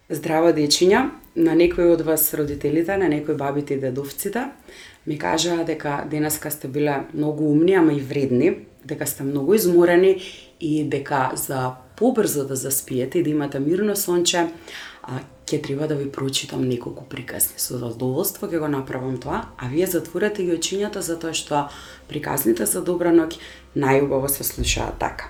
Здраво, дечиња! На некои од вас родителите, на некои бабите и дедовците, ми кажаа дека денеска сте биле многу умни, ама и вредни, дека сте многу изморени и дека за побрзо да заспиете и да имате мирно сонче, ќе треба да ви прочитам неколку приказни. Со задоволство ќе го направам тоа, а вие затворете ги очињата затоа што приказните за добра ноќ најубаво се слушаат така.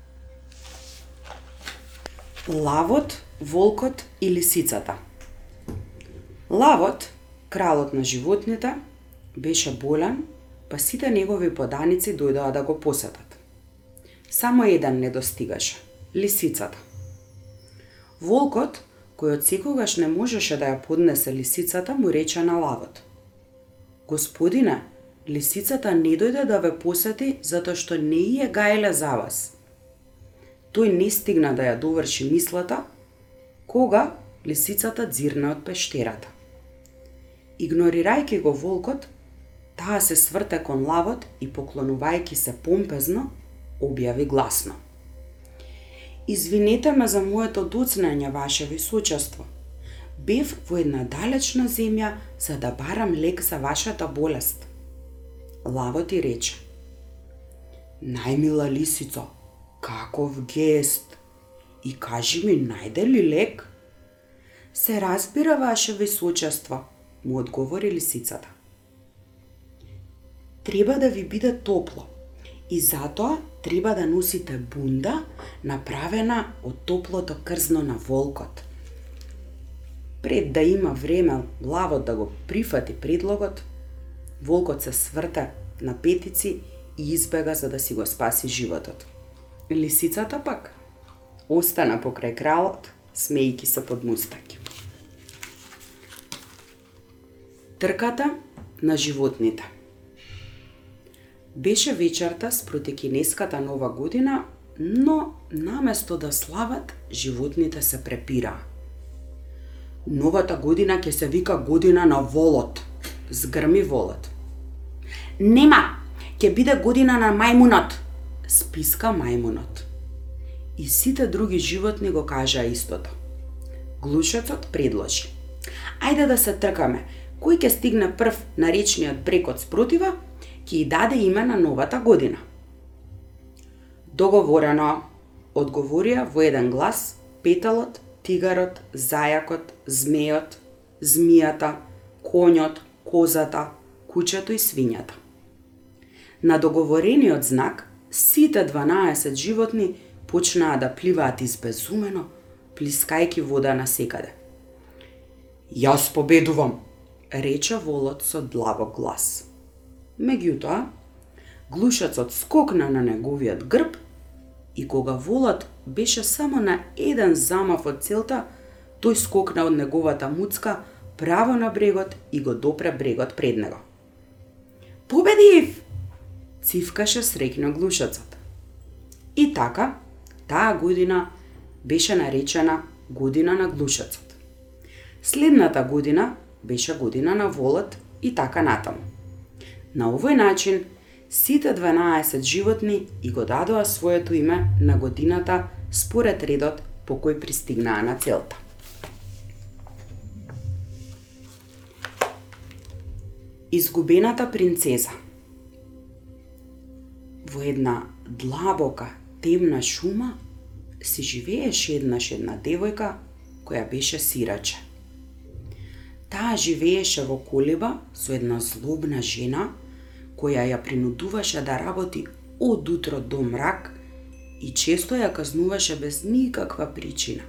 Лавот, волкот и лисицата. Лавот, кралот на животните, беше болен, па сите негови поданици дојдоа да го посетат. Само еден не достигаше – лисицата. Волкот, кој од секогаш не можеше да ја поднесе лисицата, му рече на лавот: Господине, лисицата не дојде да ве посети затоа што не ја гаеле за вас. Тој не стигна да ја доврши мислата, кога лисицата дзирна од пештерата. Игнорирајќи го волкот, таа се сврте кон лавот и поклонувајќи се помпезно, објави гласно: Извинете ме за моето доцнење, ваше височество. Бев во една далечна земја за да барам лек за вашата болест. Лавот и рече: Најмила лисица, каков гест! И кажи ми, најде ли лек? Се разбира, ваше височество, му одговори лисицата. Треба да ви биде топло и затоа треба да носите бунда направена од топлото крзно на волкот. Пред да има време лавот да го прифати предлогот, волкот се сврте на петици и избега за да си го спаси животот. Лисицата пак остана покрај кралот, смејки се под мустаки. Трката на животните. Беше вечерта спроти кинеската нова година, но наместо да слават, животните се препираа. Новата година ќе се вика година на волот, згрми волот. Нема, ќе биде година на мајмунот, списка мајмунот. И сите други животни го кажаа истото. Глушецот предложи: Ајде да се тркаме, кој ќе стигне прв на речниот брег од спротива, ќе и даде име на новата година. Договорено, одговорија во еден глас петалот, тигарот, зајакот, змејот, змијата, конјот, козата, кучето и свињата. На договорениот знак, сите 12 животни почнаа да пливаат избезумено, плискајќи вода насекаде. Јас победувам, рече волот со длабок глас. Меѓутоа, глушецот скокна на неговиот грб и кога волот беше само на еден замав од целта, тој скокна од неговата муцка право на брегот и го допре брегот пред него. Победив! Цивкаше среќно глушецот. И така, таа година беше наречена година на глушецот. Следната година беше година на волот и така натаму. На овој начин, сите 12 животни и го дадоа своето име на годината според редот по кој пристигнаа на целта. Изгубената принцеза. Во една длабока, темна шума си живееше една девојка која беше сираче. Таа живееше во колеба со една злобна жена која ја принудуваше да работи од утро до мрак и често ја казнуваше без никаква причина.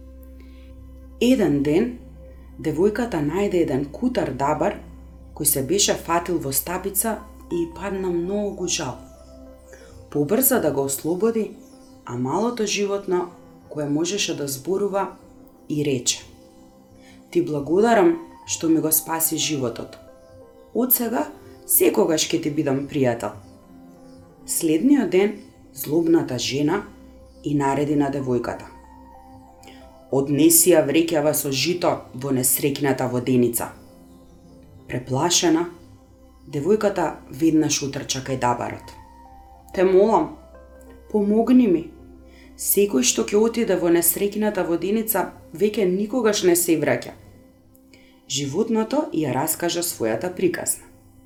Еден ден, девојката најде еден кутар дабар кој се беше фатил во стапица и падна многу жал. Побрза да го ослободи, а малото животно, кое можеше да зборува, и рече: Ти благодарам што ми го спаси животот. Од сега, секогаш ќе ти бидам пријател. Следниот ден, злобната жена и нареди на девојката: Однеси ја вреќава со жито во несреќната воденица. Преплашена, девојката веднаш утрча кај дабарот. Те молам, помогни ми. Секој што ќе отиде во несреќната воденица, веќе никогаш не се враќа. Животното ја раскажа својата приказна.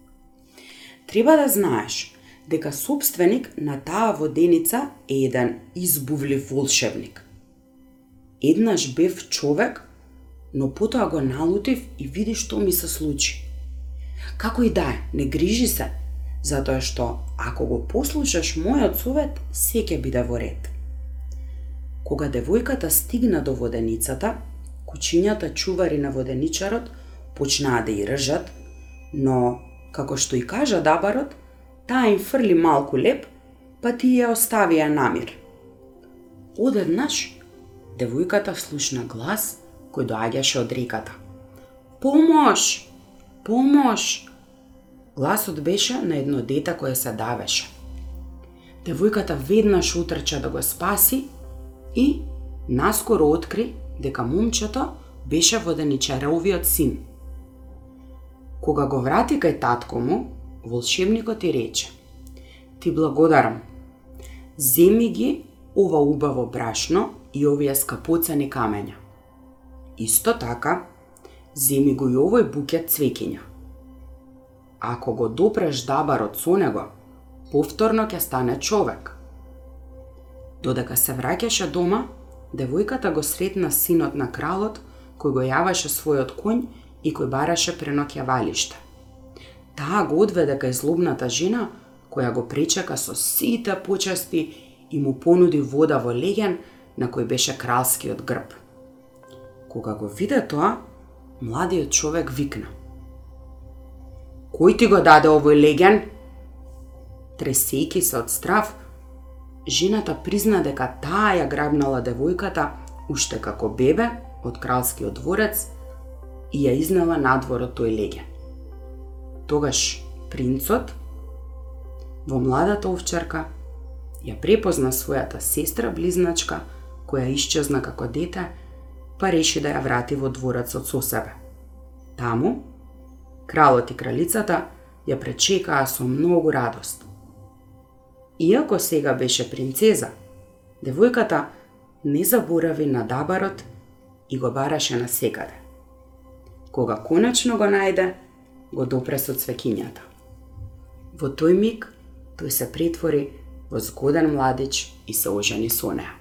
Треба да знаеш дека собственик на таа воденица е еден избувлив волшебник. Еднаш бев човек, но потоа го налутив и види што ми се случи. Како и да е, не грижи се, затоа што ако го послушаш мојот совет, се ќе биде во ред. Кога девојката стигна до воденицата, кучињата чувари на воденичарот почнаа да ја ржат, но, како што и кажа дабарот, таа им фрли малку леп, па ти ја оставија намир. Одеднаш, девојката слушна глас кој доаѓаше од реката. Помош! Помош! Гласот беше на едно дете кое се давеше. Девојката веднаш утрча да го спаси и наскоро откри дека момчето беше воденичаровиот син. Кога го врати кај татко му, волшебникот и рече: Ти благодарам. Земи ги ова убаво брашно и овие скапоцени камења. Исто така, земи го и овој букет цвеќиња. Ако го допреш дабарот со него, повторно ќе стане човек. Додека се враќаше дома, девојката го сретна синот на кралот, кој го јаваше својот конј и кој бараше преноќавалиште. Таа го одведе кај злобната жена, која го пречека со сите почести и му понуди вода во леѓен на кој беше кралскиот грб. Кога го виде тоа, младиот човек викна: Кој ти го даде овој леѓен? Тресејки се од страв, жената призна дека таа ја грабнала девојката уште како бебе од кралскиот дворец и ја изнела надвор од тој леѓен. Тогаш принцот во младата овчарка ја препозна својата сестра близначка која исчезна како дете, па реши да ја врати во дворецот со себе. Таму, кралот и кралицата ја пречекаа со многу радост. Иако сега беше принцеза, девојката не заборави на дабарот и го бараше насекаде. Кога конечно го најде, го допре со цвеќињата. Во тој миг, тој се претвори во згоден младич и се ожени со неа.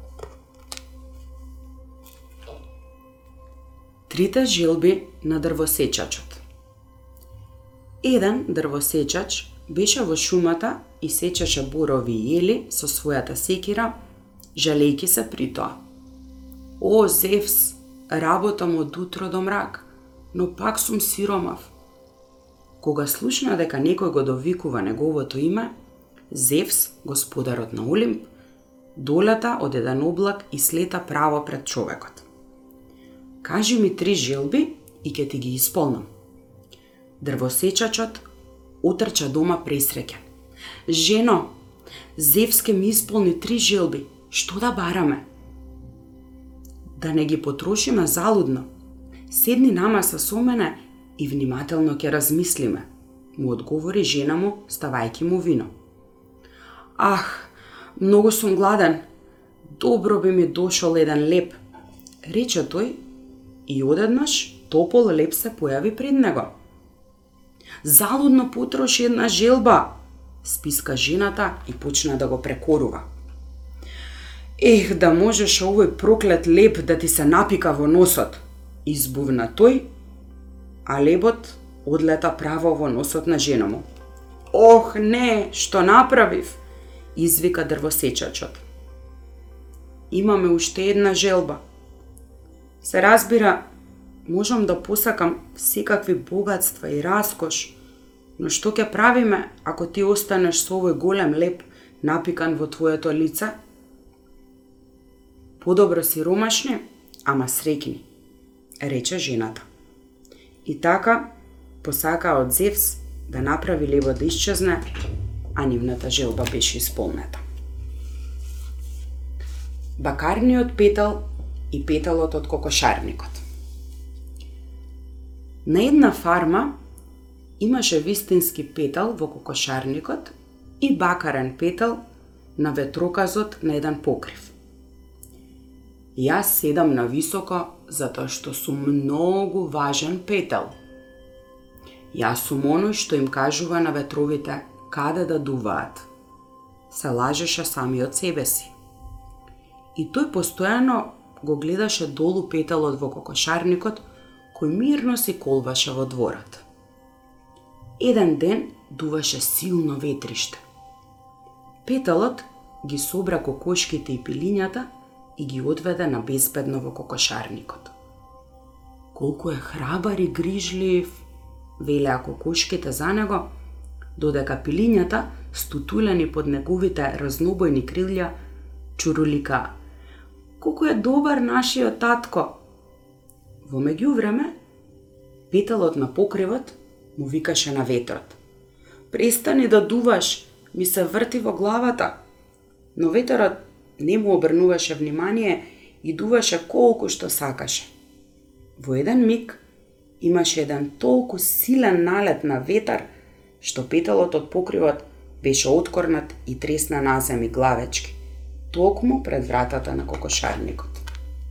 Трите жилби на дрвосечачот. Еден дрвосечач беше во шумата и сечеше борови и ели со својата секира, жалејки се при тоа. О, Зевс, работам од утро до мрак, но пак сум сиромав. Кога слушна дека некој го довикува неговото име, Зевс, господарот на Олимп, долета од еден облак и слета право пред човекот. Кажи ми 3 желби и ќе ти ги исполнам. Дрвосечачот отрча дома пресреќен. Жено, Зевс ке ми исполни 3 желби, што да бараме? Да не ги потрошиме залудно. Седни намаса со мене и внимателно ќе размислиме, му одговори жена му, ставајќи му вино. Ах, многу сум гладен. Добро би ми дошол еден леп, рече тој и одеднаш топол леп се појави пред него. Залудно потроши една желба, списка жената и почна да го прекорува. Ех, да можеше овој проклет леп да ти се напика во носот, избувна тој, а лебот одлета право во носот на жена му. Ох, не, што направив? Извика дрвосечачот. Имаме уште една желба. Се разбира, можам да посакам секакви богатства и раскош, но што ќе правиме ако ти останеш со овој голем леп напикан во твоето лице? Подобро сиромашни, ама среќни, рече жената. И така посака од Зевс да направи лебот да исчезне, а нивната желба беше исполнета. Бакарниот петал и петалот од кокошарникот. На една фарма имаше вистински петал во кокошарникот и бакарен петал на ветроказот на еден покрив. Јас седам на високо затоа што сум многу важен петел. Јас сум оној што им кажува на ветровите каде да дуваат. Се лажеше самиот себе си. И тој постојано го гледаше долу петелот во кокошарникот, кој мирно си колваше во дворот. Еден ден дуваше силно ветриште. Петелот ги собра кокошките и пилињата и ги одведе на безбедно во кокошарникот. Колку е храбар и грижлив, велеа кокошките за него, додека пилињата, стутулени под неговите разнобојни крилја, чуруликаа: колку е добар нашиот татко. Во меѓувреме, петелот на покривот му викаше на ветрот: престани да дуваш, ми се врти во главата. Но ветерот не му обрнуваше внимание и дуваше колку што сакаше. Во еден миг имаше еден толку силен налет на ветар, што петелот од покривот беше откорнат и тресна на земји главечки, токму пред вратата на кокошарникот.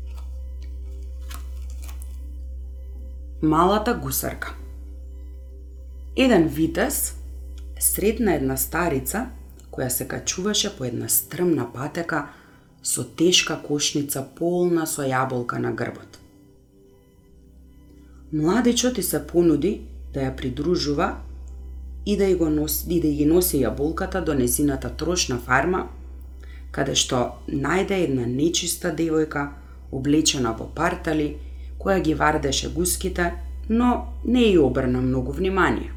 Малата гусарка. Еден витез сретна една старица која се качуваше по една стрмна патека со тешка кошница полна со јаболка на грбот. Младичот и се понуди да ја придружува и да ги носи јаболката до незината трошна фарма, каде што најде една нечиста девојка облечена во партали, која ги вардеше гуските, но не ја обрна многу внимание.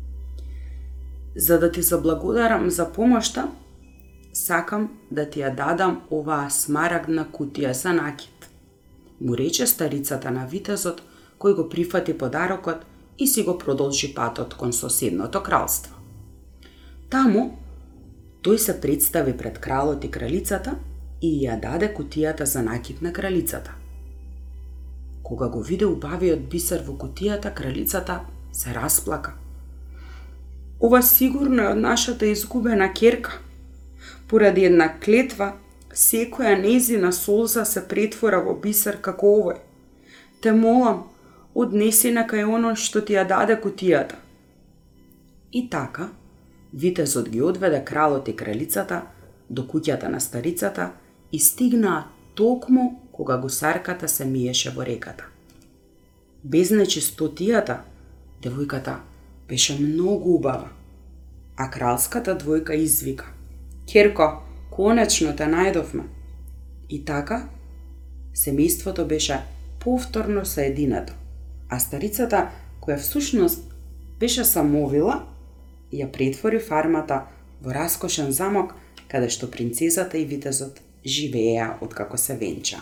За да ти заблагодарам за помошта, сакам да ти ја дадам оваа смарагдна кутија за накид, му рече старицата на витезот, кој го прифати подарокот и си го продолжи патот кон соседното кралство. Таму, тој се представи пред кралот и кралицата и ја даде кутијата за накид на кралицата. Кога го виде убавиот бисер во кутијата, кралицата се расплака. Ова сигурно е од нашата изгубена ќерка. Поради една клетва, секоја нејзина солза се претвора во бисер како овој. Те молам, однеси на кај оној што ти ја даде кутијата. И така, витезот ги одведе кралот и кралицата до куќата на старицата и стигнаа токму кога гусарката се миеше во реката. Без нечистотијата, девојката беше многу убава, а кралската двојка извика: ќерко, конечно те најдовме. И така, семејството беше повторно соединето, а старицата, која всушност беше самовила, ја претвори фармата во раскошен замок, каде што принцезата и витезот живееа откако се венчаа.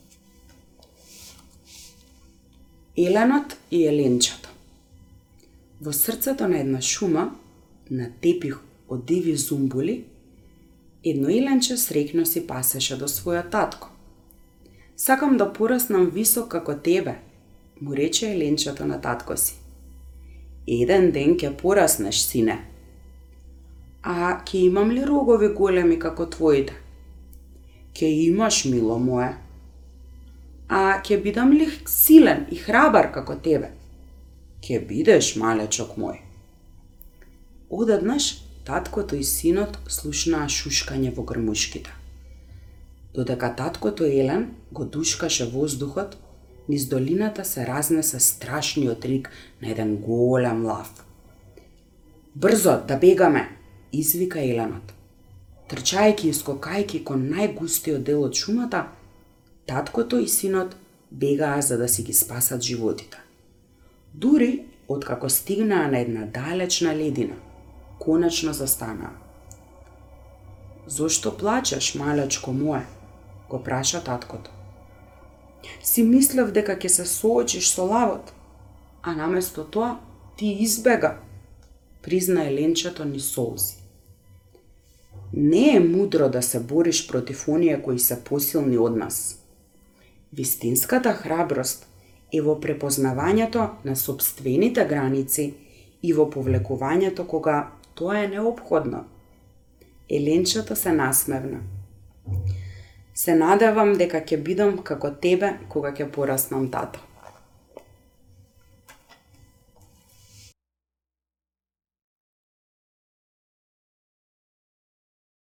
Еленот и еленчето. Во срцето на една шума, на тепих од диви зумбули, едно еленче среќно си пасеше до својот татко. Сакам да пораснам висок како тебе, му рече еленчето на татко си. Еден ден ќе пораснеш, сине. А ќе имам ли рогови големи како твоите? Ќе имаш, мило мое. А ќе бидам ли силен и храбар како тебе? Ќе бидеш, малечок мој. Одеднаш таткото и синот слушнаа шушкање во грмушките. Додека таткото Елен го душкаше воздухот, низ долината се разнесе страшниот рик на еден голем лав. Брзо, да бегаме, извика Еленот. Трчајќи и скокајќи кон најгустиот дел од шумата, таткото и синот бегаа за да си ги спасат животите. Дури, откако стигнаа на една далечна ледина, конечно застанаа. Зошто плачеш, малечко мое? Го праша таткото. Си мислев дека ќе се соочиш со лавот, а наместо тоа ти избега, призна еленчето ни солзи. Не е мудро да се бориш против оние кои се посилни од нас. Вистинската храброст е во препознавањето на сопствените граници и во повлекувањето кога тоа е неопходно. Еленчето се насмевна. Се надевам дека ќе бидам како тебе кога ќе пораснам, тато.